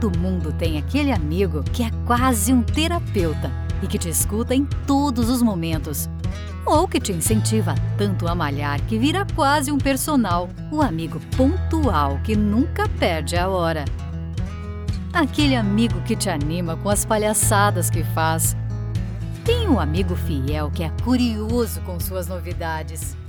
Todo mundo tem aquele amigo que é quase um terapeuta e que te escuta em todos os momentos. Ou que te incentiva tanto a malhar que vira quase um personal, o amigo pontual que nunca perde a hora. Aquele amigo que te anima com as palhaçadas que faz. Tem um amigo fiel que é curioso com suas novidades.